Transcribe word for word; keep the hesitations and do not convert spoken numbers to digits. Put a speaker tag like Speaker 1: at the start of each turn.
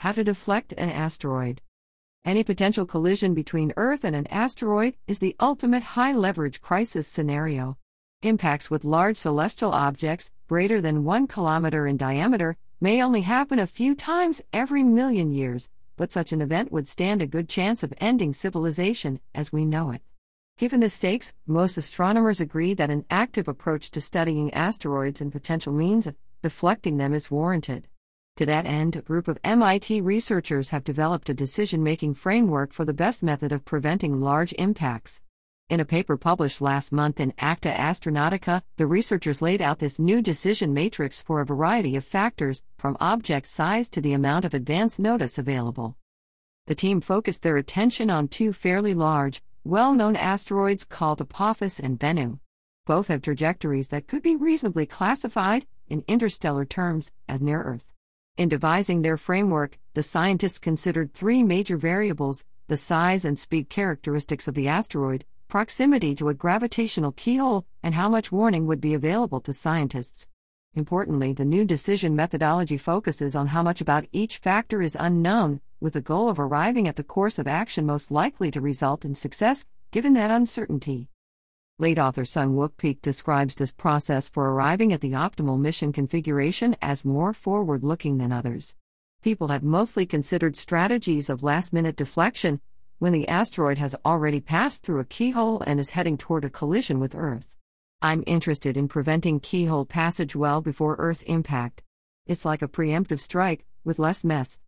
Speaker 1: How to deflect an asteroid. Any potential collision between Earth and an asteroid is the ultimate high-leverage crisis scenario. Impacts with large celestial objects, greater than one kilometer in diameter, may only happen a few times every million years, but such an event would stand a good chance of ending civilization as we know it. Given the stakes, most astronomers agree that an active approach to studying asteroids and potential means of deflecting them is warranted. To that end, a group of M I T researchers have developed a decision-making framework for the best method of preventing large impacts. In a paper published last month in Acta Astronautica, the researchers laid out this new decision matrix for a variety of factors, from object size to the amount of advance notice available. The team focused their attention on two fairly large, well-known asteroids called Apophis and Bennu. Both have trajectories that could be reasonably classified, in interstellar terms, as near-Earth. In devising their framework, the scientists considered three major variables: the size and speed characteristics of the asteroid, proximity to a gravitational keyhole, and how much warning would be available to scientists. Importantly, the new decision methodology focuses on how much about each factor is unknown, with the goal of arriving at the course of action most likely to result in success, given that uncertainty. Lead author Sung Wook Peek describes this process for arriving at the optimal mission configuration as more forward-looking than others. People have mostly considered strategies of last-minute deflection, when the asteroid has already passed through a keyhole and is heading toward a collision with Earth. I'm interested in preventing keyhole passage well before Earth impact. It's like a preemptive strike, with less mess.